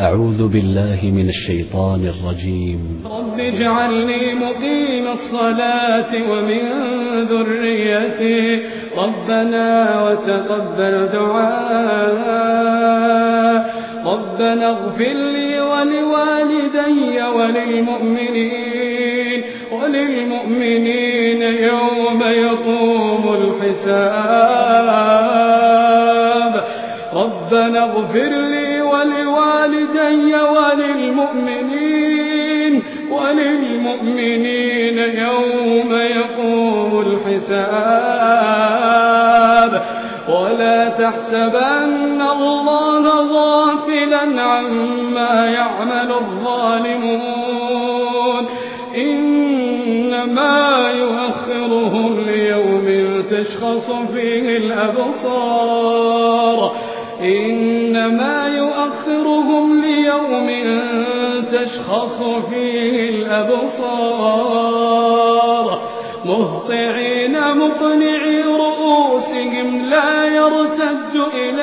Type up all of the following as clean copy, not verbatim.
أعوذ بالله من الشيطان الرجيم. رب اجعلني مقيم الصلاة ومن ذريتي ربنا وتقبل دعاء ربنا اغفر لي ولوالدي وللمؤمنين يوم يقوم الحساب ربنا اغفر لي ولوالدي وللمؤمنين يوم يقوم الحساب ولا تحسبن الله غافلا عما يعمل الظالمون إنما يؤخرهم ليوم تشخص فيه الأبصار مهطعين مقنعي رؤوسهم لا يرتد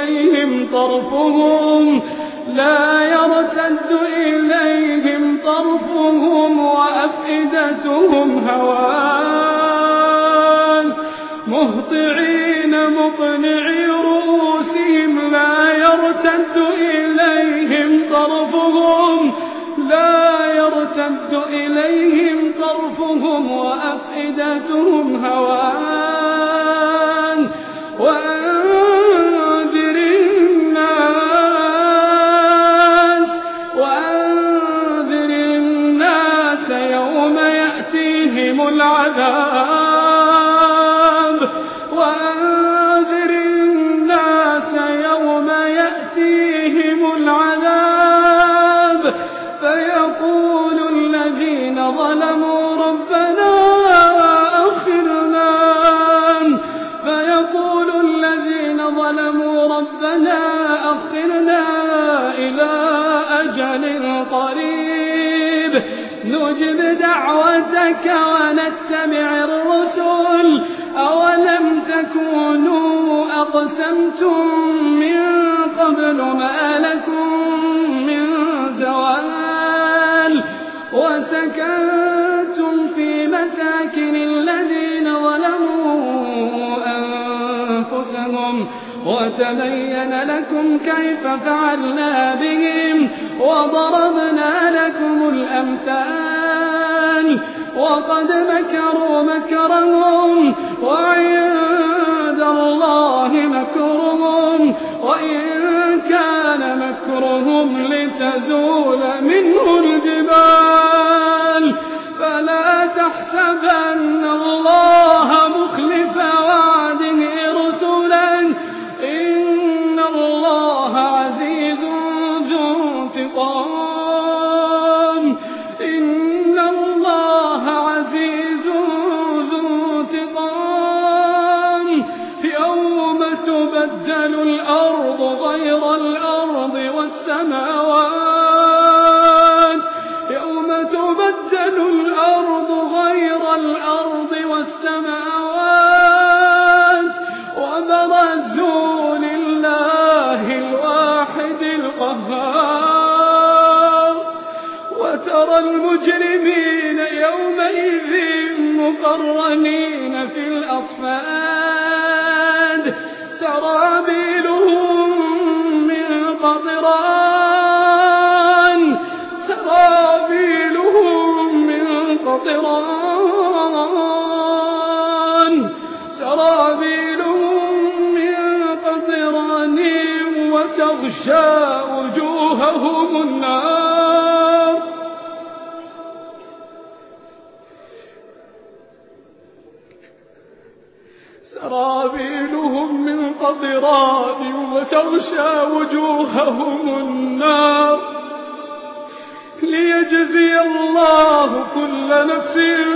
إليهم طرفهم وأفئدتهم هوان مهطعين مقنعي رؤوسهم لا يرتد إليهم طرفهم وأفئدتهم هوان وأنذر الناس يوم يأتيهم العذاب فيقول الذين ظلموا ربنا أخرنا إلى أجل قريب نجب دعوتك ونتبع الرسل أولم تكونوا أقسمتم من قبل ما لكم من زوال وسكنتم في مساكن الذين ظلموا أنفسهم وتبين لكم كيف فعلنا بهم وضربنا لكم الأمثال وقد مكروا مكرهم وعند الله مكرهم وإن كان مكرهم لتزول منه الجبال فلا تحسبن الله مخلف وعده رسلا إن الله عزيز ذو انتقام يوم تبدل الأرض غير الأرض والسماوات وبرزوا لله الواحد القهار وترى المجرمين يومئذ مقرنين في الأصفاد سرابيلهم من قطران وتغشى وجوههم النار سرابيلهم من قطران وتغشى وجوههم النار ليجزي الله كل نفس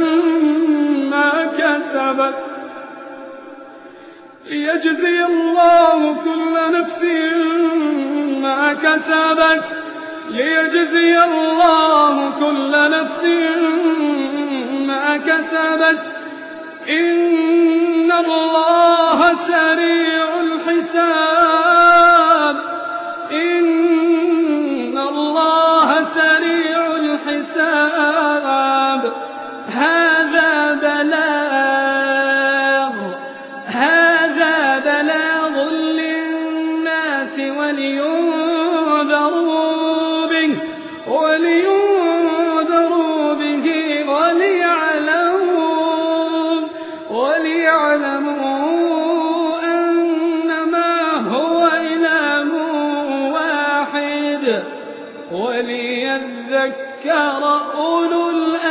ما كسبت إن الله سريع الحساب الحساب. هذا بلاغ للناس ولينذروا به وليعلموا أنما هو إله واحد وليذكر أولو الألباب.